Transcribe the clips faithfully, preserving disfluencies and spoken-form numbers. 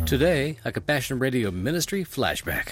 Today, a Compassion Radio Ministry flashback.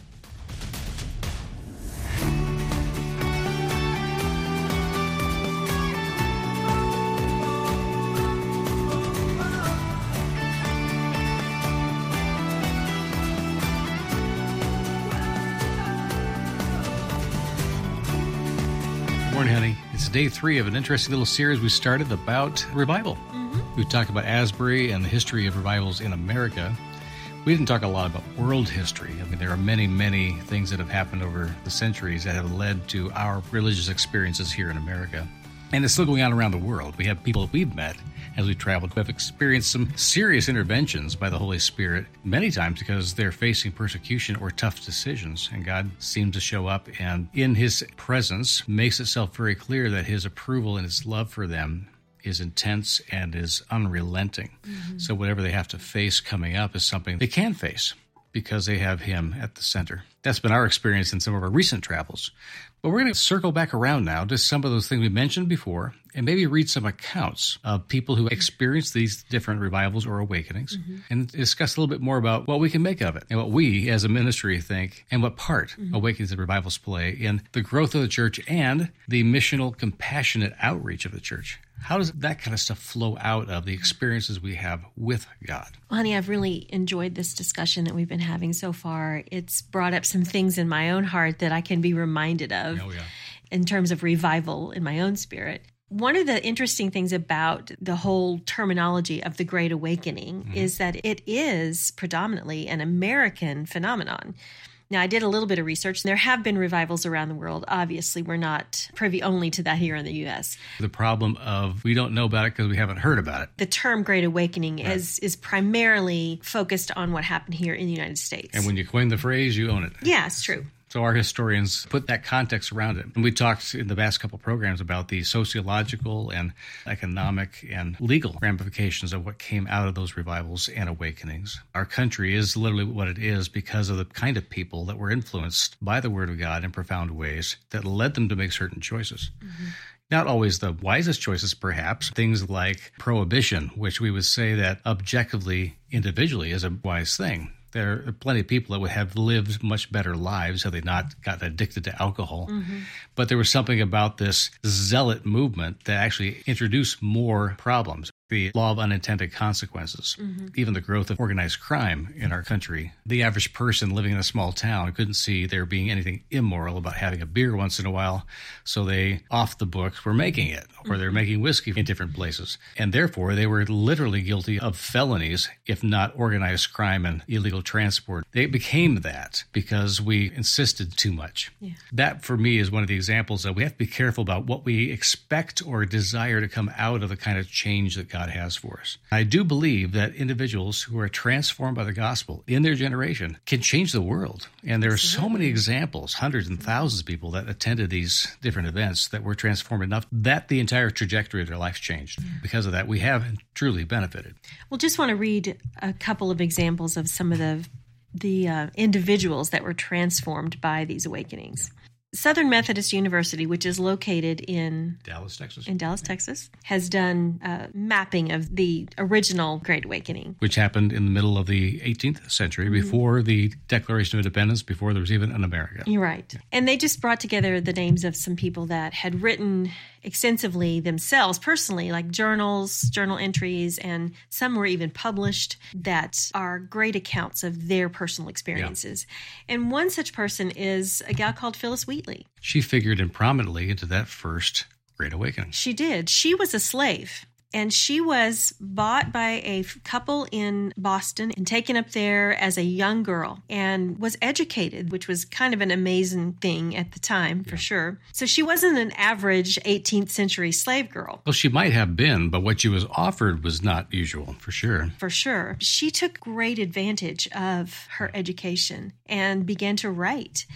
Morning, honey. It's day three of an interesting little series we started about revival. Mm-hmm. We've talked about Asbury and the history of revivals in America. We didn't talk a lot about world history. I mean, there are many, many things that have happened over the centuries that have led to our religious experiences here in America. And it's still going on around the world. We have people that we've met as we've traveled who have experienced some serious interventions by the Holy Spirit, many times because they're facing persecution or tough decisions. And God seems to show up and in His presence makes itself very clear that His approval and His love for them is intense and is unrelenting. Mm-hmm. So whatever they have to face coming up is something they can face because they have Him at the center. That's been our experience in some of our recent travels. But we're going to circle back around now to some of those things we mentioned before and maybe read some accounts of people who experienced these different revivals or awakenings mm-hmm. and discuss a little bit more about what we can make of it and what we as a ministry think and what part mm-hmm. awakenings and revivals play in the growth of the church and the missional, compassionate outreach of the church. How does that kind of stuff flow out of the experiences we have with God? Well, honey, I've really enjoyed this discussion that we've been having so far. It's brought up some things in my own heart that I can be reminded of oh, yeah. in terms of revival in my own spirit. One of the interesting things about the whole terminology of the Great Awakening mm-hmm. is that it is predominantly an American phenomenon. Now, I did a little bit of research, and there have been revivals around the world. Obviously, we're not privy only to that here in the U S. The problem of we don't know about it because we haven't heard about it. The term Great Awakening right. is is primarily focused on what happened here in the United States. And when you coin the phrase, you own it. Yeah, it's true. So our historians put that context around it. And we talked in the past couple programs about the sociological and economic and legal ramifications of what came out of those revivals and awakenings. Our country is literally what it is because of the kind of people that were influenced by the Word of God in profound ways that led them to make certain choices. Mm-hmm. Not always the wisest choices, perhaps. Things like prohibition, which we would say that objectively, individually, is a wise thing. There are plenty of people that would have lived much better lives had they not gotten addicted to alcohol. Mm-hmm. But there was something about this zealot movement that actually introduced more problems. The law of unintended consequences, mm-hmm. even the growth of organized crime in our country. The average person living in a small town couldn't see there being anything immoral about having a beer once in a while, so they, off the books, were making it, or mm-hmm. they're making whiskey in different places. And therefore, they were literally guilty of felonies, if not organized crime and illegal transport. They became that because we insisted too much. Yeah. That, for me, is one of the examples that we have to be careful about what we expect or desire to come out of the kind of change that God God has for us. I do believe that individuals who are transformed by the gospel in their generation can change the world. And there are so many examples, hundreds and thousands of people that attended these different events that were transformed enough that the entire trajectory of their life changed. Yeah. Because of that, we have truly benefited. Well, just want to read a couple of examples of some of the, the uh, individuals that were transformed by these awakenings. Yeah. Southern Methodist University, which is located in Dallas, Texas, in Dallas, Texas, has done a mapping of the original Great Awakening, which happened in the middle of the eighteenth century, mm-hmm. before the Declaration of Independence, before there was even an America. You're right. And they just brought together the names of some people that had written extensively themselves, personally, like journals, journal entries, and some were even published that are great accounts of their personal experiences. Yeah. And one such person is a gal called Phyllis Wheatley. She figured in prominently into that first Great Awakening. She did. She was a slave. And she was bought by a couple in Boston and taken up there as a young girl and was educated, which was kind of an amazing thing at the time, for yeah. sure. So she wasn't an average eighteenth century slave girl. Well, she might have been, but what she was offered was not usual, for sure. For sure. She took great advantage of her education and began to write.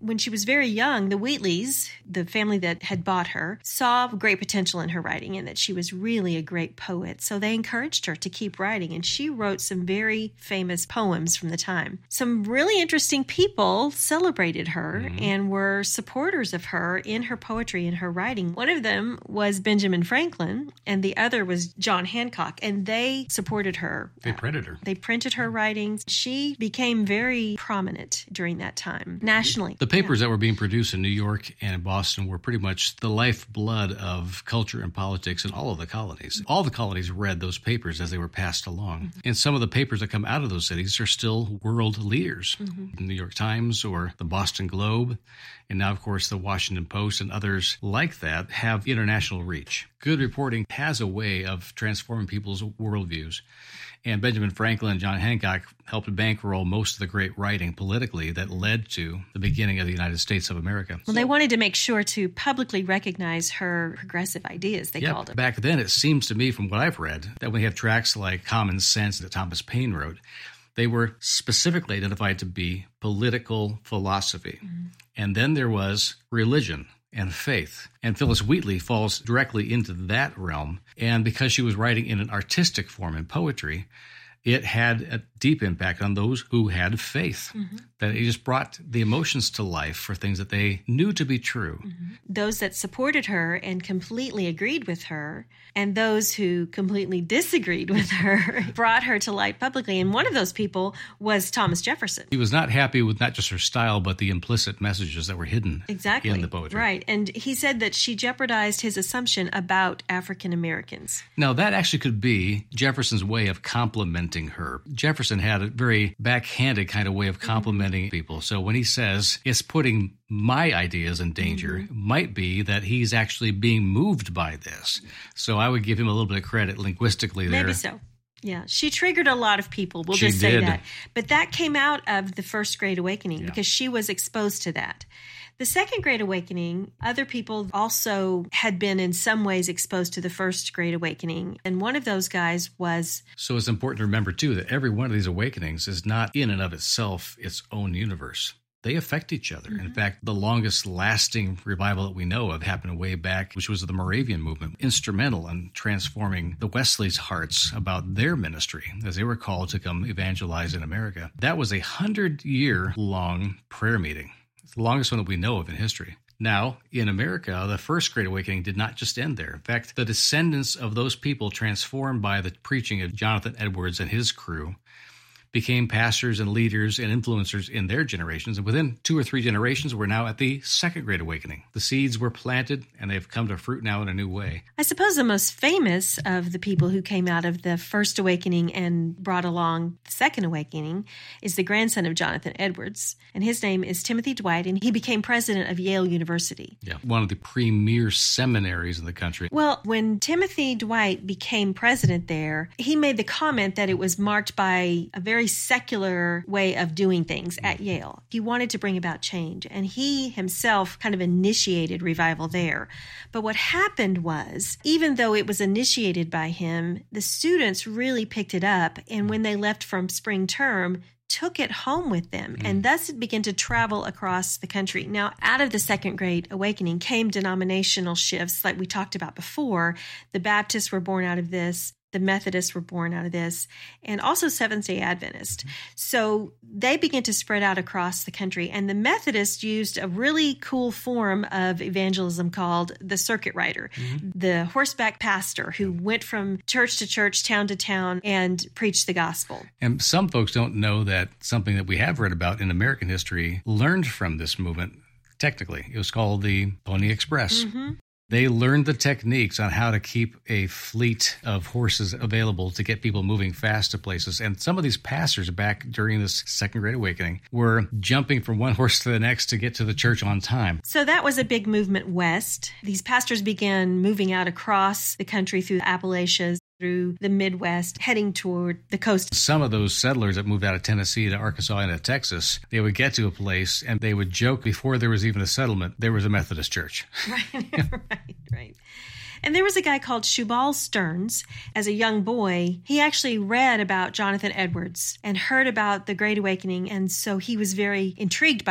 When she was very young, the Wheatleys, the family that had bought her, saw great potential in her writing and that she was really a great poet. So they encouraged her to keep writing, and she wrote some very famous poems from the time. Some really interesting people celebrated her mm-hmm. and were supporters of her in her poetry and her writing. One of them was Benjamin Franklin, and the other was John Hancock, and they supported her. They printed her. Uh, they printed her writings. She became very prominent during that time, nationally. The papers yeah. that were being produced in New York and in Boston were pretty much the lifeblood of culture and politics in all of the colonies. All the colonies read those papers as they were passed along. Mm-hmm. And some of the papers that come out of those cities are still world leaders. Mm-hmm. The New York Times or the Boston Globe, and now, of course, the Washington Post and others like that have international reach. Good reporting has a way of transforming people's worldviews. And Benjamin Franklin and John Hancock helped bankroll most of the great writing politically that led to the beginning of the United States of America. Well, they wanted to make sure to publicly recognize her progressive ideas, they yeah, called it. Back then, it seems to me, from what I've read, that when we have tracts like Common Sense that Thomas Paine wrote, they were specifically identified to be political philosophy. Mm-hmm. And then there was religion and faith. And Phyllis Wheatley falls directly into that realm. And because she was writing in an artistic form in poetry, it had a deep impact on those who had faith. Mm-hmm. That it just brought the emotions to life for things that they knew to be true. Mm-hmm. Those that supported her and completely agreed with her, and those who completely disagreed with her, brought her to light publicly. And one of those people was Thomas Jefferson. He was not happy with not just her style, but the implicit messages that were hidden exactly. in the poetry. Right. And he said that she jeopardized his assumption about African Americans. Now, that actually could be Jefferson's way of complimenting her. Jefferson had a very backhanded kind of way of complimenting mm-hmm. people. So when he says it's putting my ideas in danger, mm-hmm. might be that he's actually being moved by this. So I would give him a little bit of credit linguistically there. Maybe so. Yeah, she triggered a lot of people. We'll she just say did. that. But that came out of the First Great Awakening yeah. because she was exposed to that. The Second Great Awakening, other people also had been in some ways exposed to the First Great Awakening. And one of those guys was... So it's important to remember, too, that every one of these awakenings is not in and of itself its own universe. They affect each other. Mm-hmm. In fact, the longest lasting revival that we know of happened way back, which was the Moravian movement, instrumental in transforming the Wesleys' hearts about their ministry as they were called to come evangelize in America. That was a hundred-year-long prayer meeting. It's the longest one that we know of in history. Now, in America, the First Great Awakening did not just end there. In fact, the descendants of those people transformed by the preaching of Jonathan Edwards and his crew became pastors and leaders and influencers in their generations. And within two or three generations, we're now at the Second Great Awakening. The seeds were planted, and they've come to fruit now in a new way. I suppose the most famous of the people who came out of the First Awakening and brought along the Second Awakening is the grandson of Jonathan Edwards. And his name is Timothy Dwight, and he became president of Yale University. Yeah, one of the premier seminaries in the country. Well, when Timothy Dwight became president there, he made the comment that it was marked by a very secular way of doing things at Yale. He wanted to bring about change, and he himself kind of initiated revival there. But what happened was, even though it was initiated by him, the students really picked it up, and when they left from spring term, took it home with them, mm. and thus it began to travel across the country. Now, out of the Second Great Awakening came denominational shifts like we talked about before. The Baptists were born out of this. The Methodists were born out of this, and also Seventh-day Adventist. So they began to spread out across the country, and the Methodists used a really cool form of evangelism called the circuit rider, mm-hmm. the horseback pastor who went from church to church, town to town, and preached the gospel. And some folks don't know that something that we have read about in American history learned from this movement. Technically, it was called the Pony Express. Mm-hmm. They learned the techniques on how to keep a fleet of horses available to get people moving fast to places. And some of these pastors back during this Second Great Awakening were jumping from one horse to the next to get to the church on time. So that was a big movement west. These pastors began moving out across the country through the Appalachians, through the Midwest, heading toward the coast. Some of those settlers that moved out of Tennessee to Arkansas and to Texas, they would get to a place and they would joke before there was even a settlement, there was a Methodist church. Right, right, right. And there was a guy called Shubal Stearns. As a young boy, he actually read about Jonathan Edwards and heard about the Great Awakening, and so he was very intrigued by this.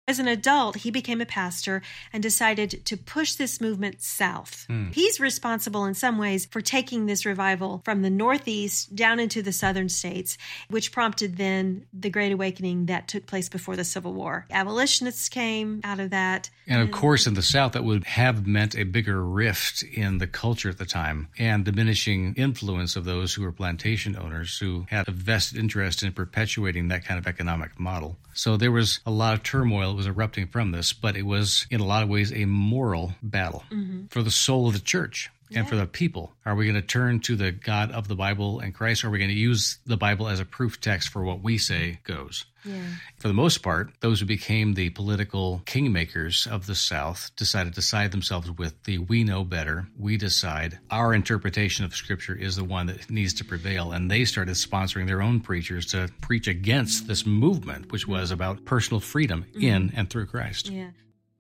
As an adult, he became a pastor and decided to push this movement south. Mm. He's responsible in some ways for taking this revival from the Northeast down into the southern states, which prompted then the Great Awakening that took place before the Civil War. Abolitionists came out of that. And of course, in the South, that would have meant a bigger rift in the culture at the time and diminishing influence of those who were plantation owners who had a vested interest in perpetuating that kind of economic model. So there was a lot of turmoil that was erupting from this, but it was in a lot of ways a moral battle mm-hmm. for the soul of the church. And yeah. for the people. Are we going to turn to the God of the Bible and Christ, or are we going to use the Bible as a proof text for what we say goes? Yeah. For the most part, those who became the political kingmakers of the South decided to side themselves with the we know better, we decide, our interpretation of Scripture is the one that needs to prevail. And they started sponsoring their own preachers to preach against this movement, which was about personal freedom mm-hmm. in and through Christ. Yeah.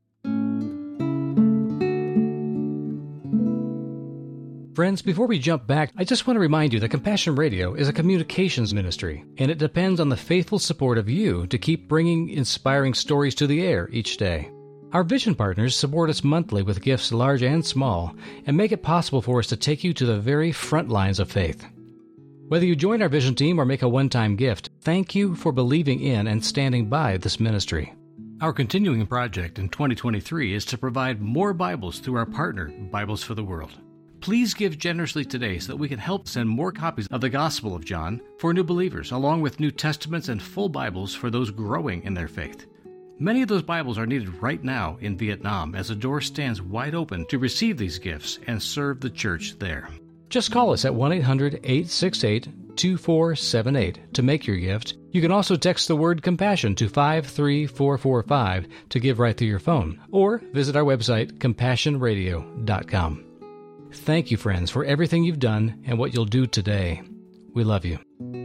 Friends, before we jump back, I just want to remind you that Compassion Radio is a communications ministry, and it depends on the faithful support of you to keep bringing inspiring stories to the air each day. Our vision partners support us monthly with gifts large and small, and make it possible for us to take you to the very front lines of faith. Whether you join our vision team or make a one-time gift, thank you for believing in and standing by this ministry. Our continuing project in twenty twenty-three is to provide more Bibles through our partner, Bibles for the World. Please give generously today so that we can help send more copies of the Gospel of John for new believers, along with New Testaments and full Bibles for those growing in their faith. Many of those Bibles are needed right now in Vietnam, as the door stands wide open to receive these gifts and serve the church there. Just call us at one eight hundred eight six eight two four seven eight to make your gift. You can also text the word compassion to five three four four five to give right through your phone, or visit our website, compassion radio dot com. Thank you, friends, for everything you've done and what you'll do today. We love you.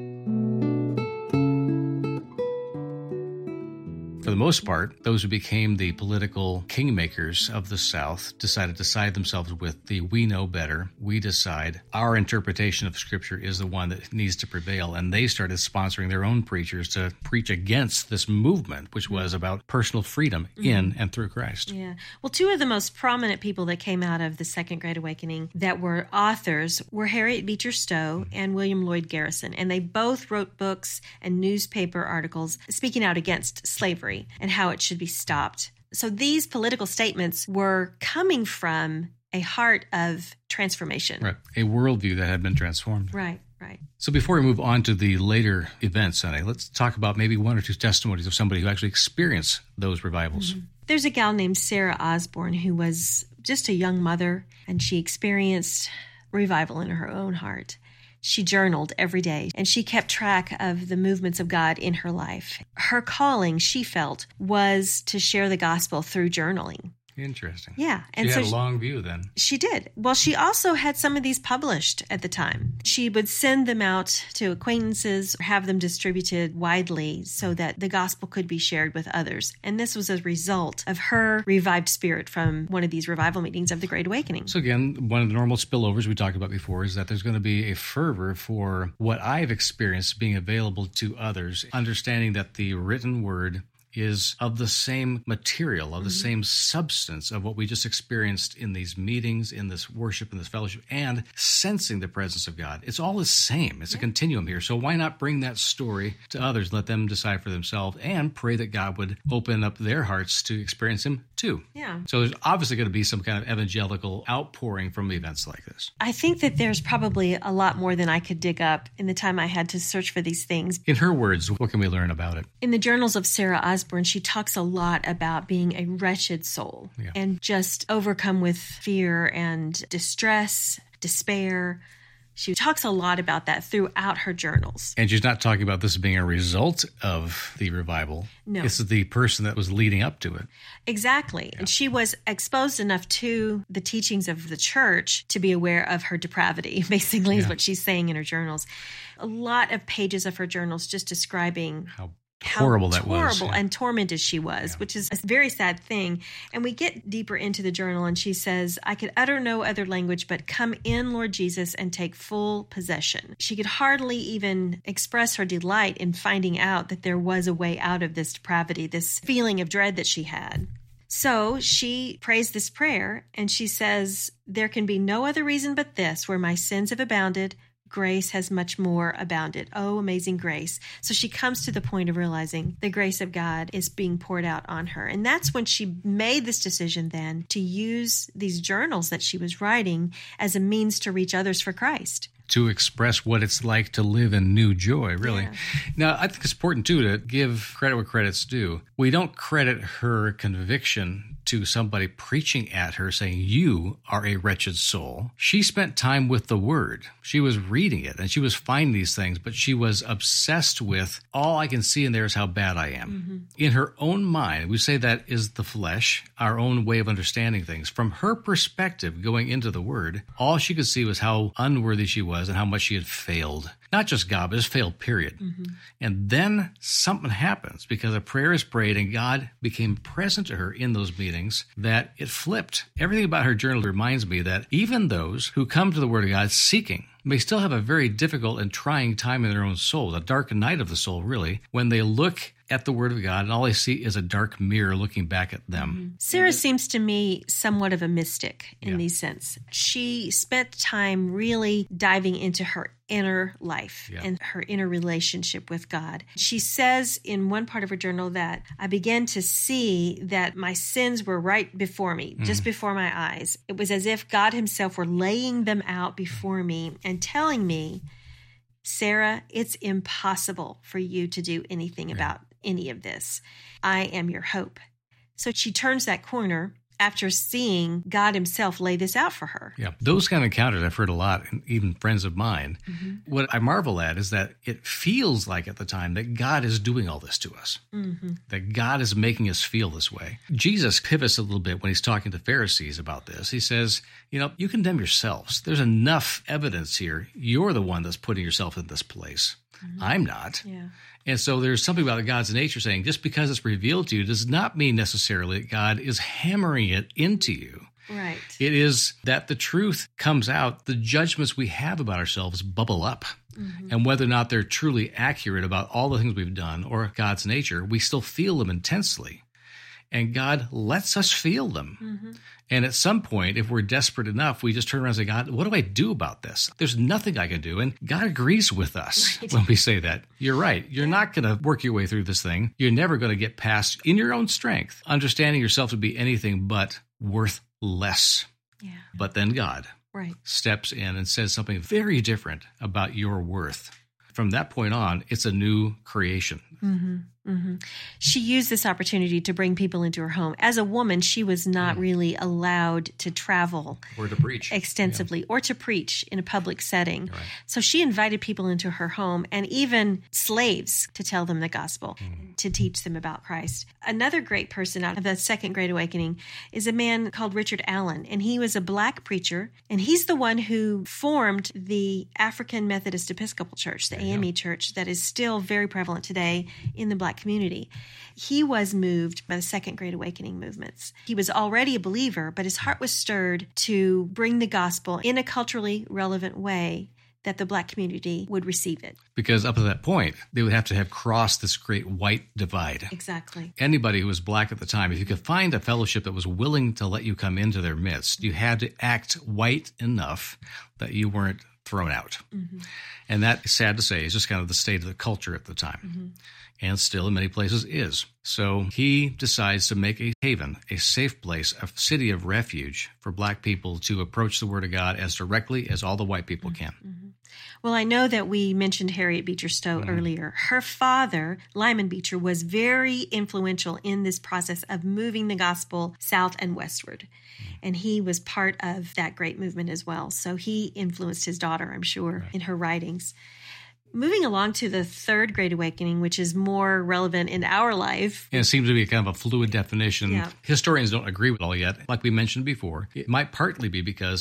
For the most part, those who became the political kingmakers of the South decided to side themselves with the we know better, we decide, our interpretation of Scripture is the one that needs to prevail. And they started sponsoring their own preachers to preach against this movement, which was about personal freedom mm-hmm. in and through Christ. Yeah. Well, two of the most prominent people that came out of the Second Great Awakening that were authors were Harriet Beecher Stowe mm-hmm. and William Lloyd Garrison. And they both wrote books and newspaper articles speaking out against slavery and how it should be stopped. So these political statements were coming from a heart of transformation. Right. A worldview that had been transformed. Right, right. So before we move on to the later events, Sunday, let's talk about maybe one or two testimonies of somebody who actually experienced those revivals. Mm-hmm. There's a gal named Sarah Osborne who was just a young mother, and she experienced revival in her own heart. She journaled every day, and she kept track of the movements of God in her life. Her calling, she felt, was to share the gospel through journaling. Interesting. Yeah. And she so had a long view then. She did. Well, she also had some of these published at the time. She would send them out to acquaintances, have them distributed widely so that the gospel could be shared with others. And this was a result of her revived spirit from one of these revival meetings of the Great Awakening. So again, one of the normal spillovers we talked about before is that there's going to be a fervor for what I've experienced being available to others, understanding that the written word is of the same material, of the mm-hmm. same substance of what we just experienced in these meetings, in this worship, in this fellowship, and sensing the presence of God. It's all the same. It's yeah. a continuum here. So why not bring that story to others, let them decide for themselves, and pray that God would open up their hearts to experience Him too. Yeah. So there's obviously going to be some kind of evangelical outpouring from events like this. I think that there's probably a lot more than I could dig up in the time I had to search for these things. In her words, what can we learn about it? In the journals of Sarah Osborne, she talks a lot about being a wretched soul yeah. and just overcome with fear and distress, despair. She talks a lot about that throughout her journals. And she's not talking about this being a result of the revival. No. It's the person that was leading up to it. Exactly. Yeah. And she was exposed enough to the teachings of the church to be aware of her depravity, basically, yeah. is what she's saying in her journals. A lot of pages of her journals just describing how how horrible that was. Horrible Yeah. and tormented she was, Yeah. which is a very sad thing. And we get deeper into the journal, and she says, I could utter no other language but come in, Lord Jesus, and take full possession. She could hardly even express her delight in finding out that there was a way out of this depravity, this feeling of dread that she had. So she prays this prayer, and she says, there can be no other reason but this, where my sins have abounded, grace has much more abounded. Oh, amazing grace. So she comes to the point of realizing the grace of God is being poured out on her. And that's when she made this decision then to use these journals that she was writing as a means to reach others for Christ. To express what it's like to live in new joy, really. Yeah. Now, I think it's important, too, to give credit where credit's due. We don't credit her conviction to somebody preaching at her saying, you are a wretched soul. She spent time with the Word. She was reading it, and she was finding these things, but she was obsessed with, all I can see in there is how bad I am. Mm-hmm. In her own mind, we say that is the flesh, our own way of understanding things. From her perspective, going into the Word, all she could see was how unworthy she was and how much she had failed. Not just God, but just failed, period. Mm-hmm. And then something happens because a prayer is prayed and God became present to her in those meetings that it flipped. Everything about her journal reminds me that even those who come to the Word of God seeking may still have a very difficult and trying time in their own soul, a dark night of the soul, really, when they look at the Word of God and all they see is a dark mirror looking back at them. Mm-hmm. Sarah mm-hmm. seems to me somewhat of a mystic in yeah. these sense. She spent time really diving into her inner life yeah. and her inner relationship with God. She says in one part of her journal that I began to see that my sins were right before me, mm. just before my eyes. It was as if God himself were laying them out before me and telling me, Sarah, it's impossible for you to do anything yeah. about any of this. I am your hope. So she turns that corner after seeing God himself lay this out for her. Yeah, those kind of encounters I've heard a lot, and even friends of mine. Mm-hmm. What I marvel at is that it feels like at the time that God is doing all this to us, mm-hmm. that God is making us feel this way. Jesus pivots a little bit when he's talking to Pharisees about this. He says, you know, you condemn yourselves. There's enough evidence here. You're the one that's putting yourself in this place. Mm-hmm. I'm not. Yeah. And so there's something about God's nature saying just because it's revealed to you does not mean necessarily that God is hammering it into you. Right. It is that the truth comes out, the judgments we have about ourselves bubble up. Mm-hmm. And whether or not they're truly accurate about all the things we've done or God's nature, we still feel them intensely. And God lets us feel them. Mm-hmm. And at some point, if we're desperate enough, we just turn around and say, God, what do I do about this? There's nothing I can do. And God agrees with us right. when we say that. You're right. You're yeah. not going to work your way through this thing. You're never going to get past, in your own strength, understanding yourself to be anything but worth less. Yeah. But then God right. steps in and says something very different about your worth. From that point on, it's a new creation. Mm-hmm. Mm-hmm. She used this opportunity to bring people into her home. As a woman, she was not mm. really allowed to travel or to preach extensively yeah. or to preach in a public setting. Right. So she invited people into her home and even slaves to tell them the gospel, mm. to teach them about Christ. Another great person out of the Second Great Awakening is a man called Richard Allen, and he was a black preacher, and he's the one who formed the African Methodist Episcopal Church, the A M E yeah. Church, that is still very prevalent today in the black community. He was moved by the Second Great Awakening movements. He was already a believer, but his heart was stirred to bring the gospel in a culturally relevant way that the black community would receive it. Because up to that point, they would have to have crossed this great white divide. Exactly. Anybody who was black at the time, if you could find a fellowship that was willing to let you come into their midst, you had to act white enough that you weren't thrown out. Mm-hmm. And that, sad to say, is just kind of the state of the culture at the time. Mm-hmm. And still in many places is. So he decides to make a haven, a safe place, a city of refuge for black people to approach the Word of God as directly as all the white people can. Mm-hmm. Well, I know that we mentioned Harriet Beecher Stowe mm-hmm. earlier. Her father, Lyman Beecher, was very influential in this process of moving the gospel south and westward. Mm-hmm. And he was part of that great movement as well. So he influenced his daughter, I'm sure, right. in her writings. Moving along to the Third Great Awakening, which is more relevant in our life. And it seems to be kind of a fluid definition. Yeah. Historians don't agree with it all yet. Like we mentioned before, it might partly be because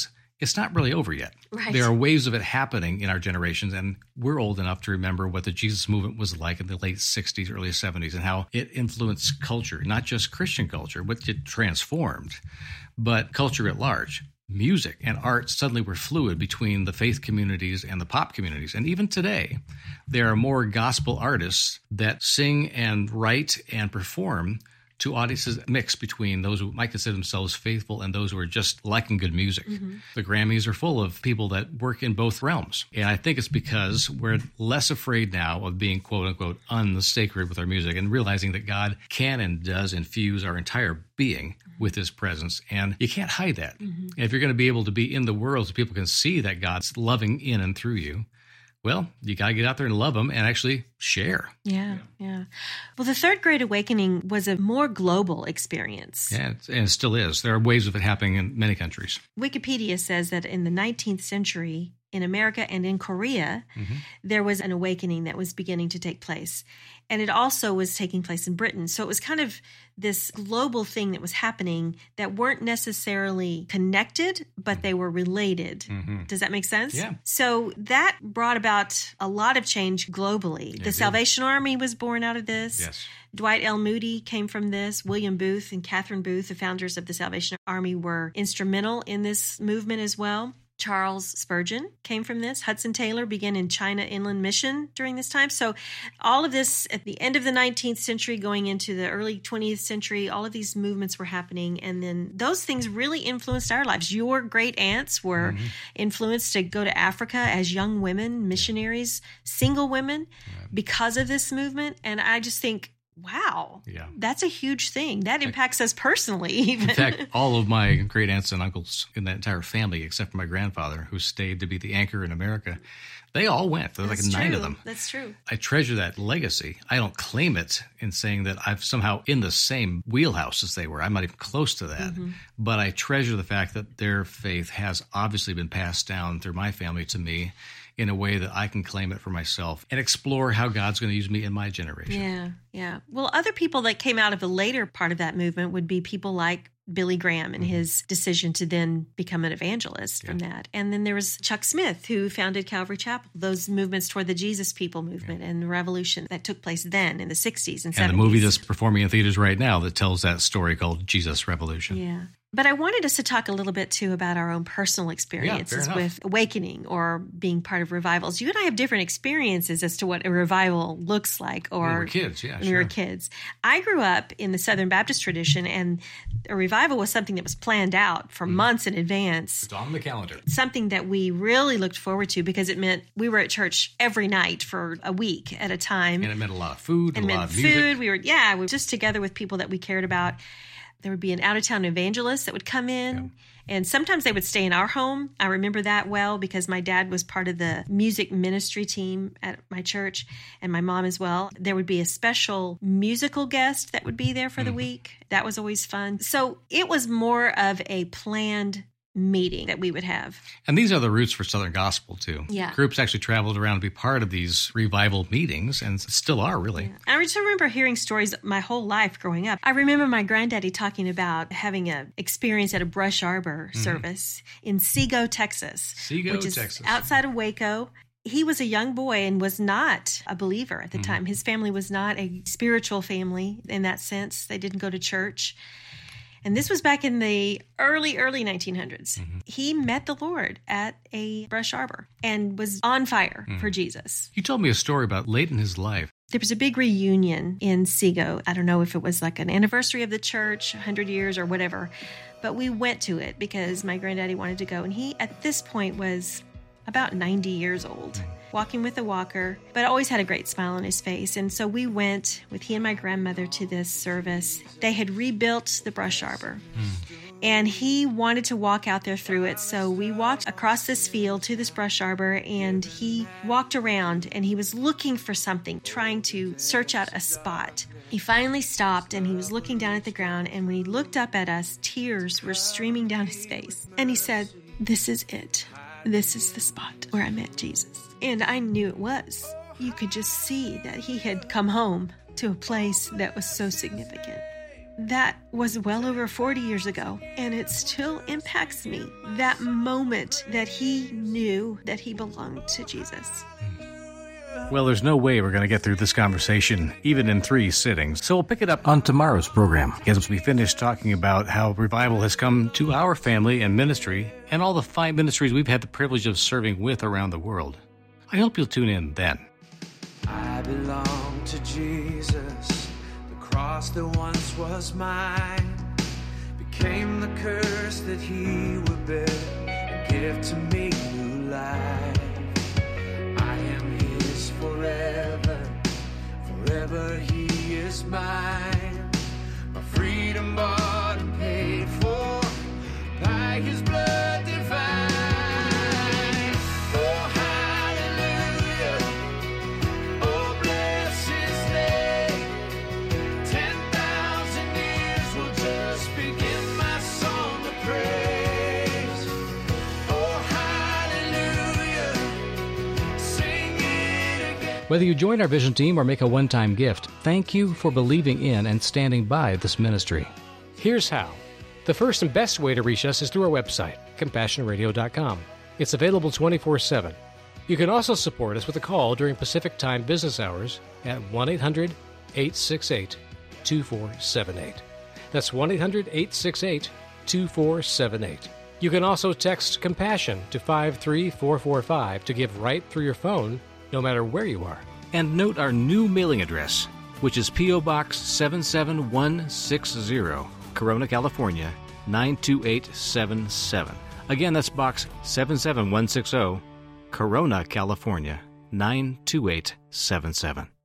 it's not really over yet. Right. There are waves of it happening in our generations, and we're old enough to remember what the Jesus movement was like in the late sixties, early seventies, and how it influenced culture, not just Christian culture, which it transformed, but culture at large. Music and art suddenly were fluid between the faith communities and the pop communities. And even today, there are more gospel artists that sing and write and perform to audiences mixed between those who might consider themselves faithful and those who are just liking good music. Mm-hmm. The Grammys are full of people that work in both realms. And I think it's because we're less afraid now of being, quote unquote, unsacred with our music and realizing that God can and does infuse our entire being with his presence. And you can't hide that. Mm-hmm. If you're going to be able to be in the world so people can see that God's loving in and through you, well, you got to get out there and love them and actually share. Yeah, yeah. Well, the Third Great Awakening was a more global experience. Yeah, and it still is. There are waves of it happening in many countries. Wikipedia says that in the nineteenth century, in America and in Korea, mm-hmm. there was an awakening that was beginning to take place. And it also was taking place in Britain. So it was kind of this global thing that was happening that weren't necessarily connected, but they were related. Mm-hmm. Does that make sense? Yeah. So that brought about a lot of change globally. It the did. Salvation Army was born out of this. Yes. Dwight L. Moody came from this. William Booth and Catherine Booth, the founders of the Salvation Army, were instrumental in this movement as well. Charles Spurgeon came from this. Hudson Taylor began in China Inland Mission during this time. So all of this at the end of the nineteenth century, going into the early twentieth century, all of these movements were happening. And then those things really influenced our lives. Your great aunts were mm-hmm. influenced to go to Africa as young women, missionaries, single women, right. because of this movement. And I just think, wow, yeah. that's a huge thing. That impacts us personally, even. In fact, all of my great aunts and uncles in that entire family, except for my grandfather, who stayed to be the anchor in America, they all went. There were like nine true. of them. That's true. I treasure that legacy. I don't claim it in saying that I'm somehow in the same wheelhouse as they were. I'm not even close to that. Mm-hmm. But I treasure the fact that their faith has obviously been passed down through my family to me in a way that I can claim it for myself and explore how God's going to use me in my generation. Yeah, yeah. Well, other people that came out of the later part of that movement would be people like Billy Graham and mm-hmm. his decision to then become an evangelist yeah. from that. And then there was Chuck Smith, who founded Calvary Chapel, those movements toward the Jesus People movement yeah. and the revolution that took place then in the sixties and, and seventies. And the movie that's performing in theaters right now that tells that story called Jesus Revolution. Yeah. But I wanted us to talk a little bit, too, about our own personal experiences yeah, with awakening or being part of revivals. You and I have different experiences as to what a revival looks like. Or when we were kids, yeah, when sure. we were kids. I grew up in the Southern Baptist tradition, and a revival was something that was planned out for mm. months in advance. It's on the calendar. Something that we really looked forward to because it meant we were at church every night for a week at a time. And it meant a lot of food, and a meant lot of food. music. We were, yeah, we were just together with people that we cared about. There would be an out-of-town evangelist that would come in, yeah. and sometimes they would stay in our home. I remember that well because my dad was part of the music ministry team at my church, and my mom as well. There would be a special musical guest that would be there for mm-hmm. the week. That was always fun. So it was more of a planned meeting that we would have. And these are the roots for Southern Gospel, too. Yeah. Groups actually traveled around to be part of these revival meetings, and still are, really. Yeah. I just remember hearing stories my whole life growing up. I remember my granddaddy talking about having an experience at a brush arbor mm-hmm. service in Sego, Texas. Sego, which is Texas. outside of Waco. He was a young boy and was not a believer at the mm-hmm. time. His family was not a spiritual family in that sense. They didn't go to church. And this was back in the early, early nineteen hundreds. Mm-hmm. He met the Lord at a brush arbor and was on fire mm-hmm. for Jesus. You told me a story about late in his life. There was a big reunion in Sego. I don't know if it was like an anniversary of the church, one hundred years or whatever. But we went to it because my granddaddy wanted to go. And he, at this point, was about ninety years old. Mm-hmm. Walking with a walker, but always had a great smile on his face. And so we went with he and my grandmother to this service. They had rebuilt the brush arbor. Mm. And he wanted to walk out there through it. So we walked across this field to this brush arbor, and he walked around, and he was looking for something, trying to search out a spot. He finally stopped, and he was looking down at the ground, and when he looked up at us, tears were streaming down his face. And he said, "This is it. This is the spot where I met Jesus." And I knew it was. You could just see that he had come home to a place that was so significant. That was well over forty years ago, and it still impacts me. That moment that he knew that he belonged to Jesus. Well, there's no way we're going to get through this conversation, even in three sittings. So we'll pick it up on tomorrow's program, as we finish talking about how revival has come to our family and ministry, and all the five ministries we've had the privilege of serving with around the world. I hope you'll tune in then. I belong to Jesus. The cross that once was mine became the curse that he would bear and give to me new life. I am his forever, forever he is mine. My freedom bought and paid for by his blood divine. Whether you join our Vision team or make a one-time gift, thank you for believing in and standing by this ministry. Here's how. The first and best way to reach us is through our website, compassion radio dot com. It's available twenty-four seven. You can also support us with a call during Pacific Time business hours at one eight hundred eight six eight two four seven eight. That's one eight hundred eight six eight two four seven eight. You can also text Compassion to five three four four five to give right through your phone, no matter where you are. And note our new mailing address, which is P O. Box seven seven one six zero, Corona, California, nine two eight seven seven. Again, that's Box seven seven one six zero, Corona, California, nine two eight seven seven.